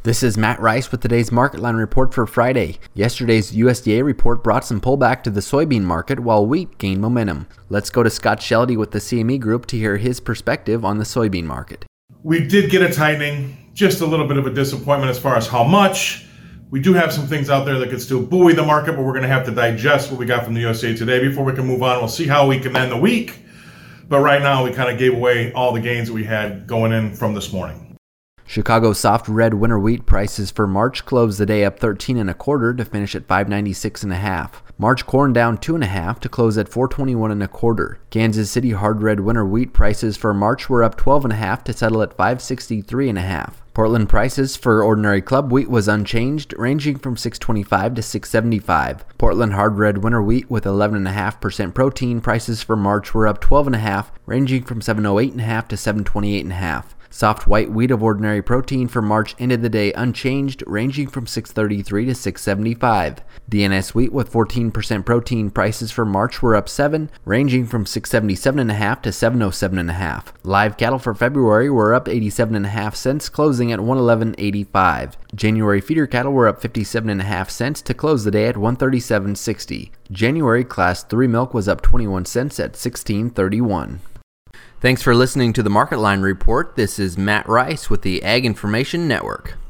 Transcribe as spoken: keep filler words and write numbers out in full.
This is Matt Rice with today's Market Line report for Friday. Yesterday's U S D A report brought some pullback to the soybean market while wheat gained momentum. Let's go to Scott Sheldy with the C M E Group to hear his perspective on the soybean market. We did get a tightening, just a little bit of a disappointment as far as how much. We do have some things out there that could still buoy the market, but we're going to have to digest what we got from the U S D A today before we can move on. We'll see how we can end the week. But right now, we kind of gave away all the gains that we had going in from this morning. Chicago soft red winter wheat prices for March closed the day up thirteen and a quarter to finish at five ninety-six and a half. March corn down two and a half to close at four twenty-one and a quarter. Kansas City hard red winter wheat prices for March were up twelve and a half to settle at five sixty-three and a half. Portland prices for ordinary club wheat was unchanged, ranging from six twenty-five to six seventy-five. Portland hard red winter wheat with eleven point five percent protein prices for March were up twelve and a half, ranging from seven oh eight and a half to seven twenty-eight and a half. Soft white wheat of ordinary protein for March ended the day unchanged, ranging from six thirty-three to six seventy-five. D N S wheat with fourteen percent protein prices for March were up seven, ranging from six seventy-seven and a half to seven oh seven and a half. Live cattle for February were up eighty-seven and a half cents, closing at one eleven eighty-five. January feeder cattle were up fifty-seven and a half cents to close the day at one thirty-seven sixty. January class three milk was up twenty-one cents at sixteen thirty-one. Thanks for listening to the Market Line report. This is Matt Rice with the Ag Information Network.